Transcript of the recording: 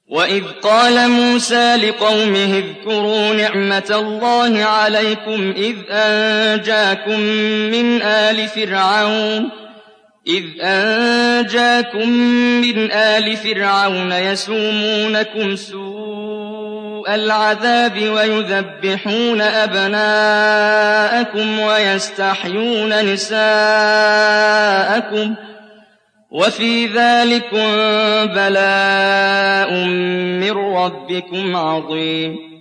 وَإِذْ قَالَ مُوسَىٰ لِقَوْمِهِ اذْكُرُوا نِعْمَةَ اللَّهِ عَلَيْكُمْ إِذْ أَنجَاكُم مِّنْ آلِ فِرْعَوْنَ يَسُومُونَكُمْ سُوءَ الْعَذَابِ وَيُذَبِّحُونَ أَبْنَاءَكُمْ وَيَسْتَحْيُونَ نِسَاءَكُمْ ۚ وَفِي ذَٰلِكُم بَلَاءٌ مِّن رَّبِّكُمْ عَظِيمٌ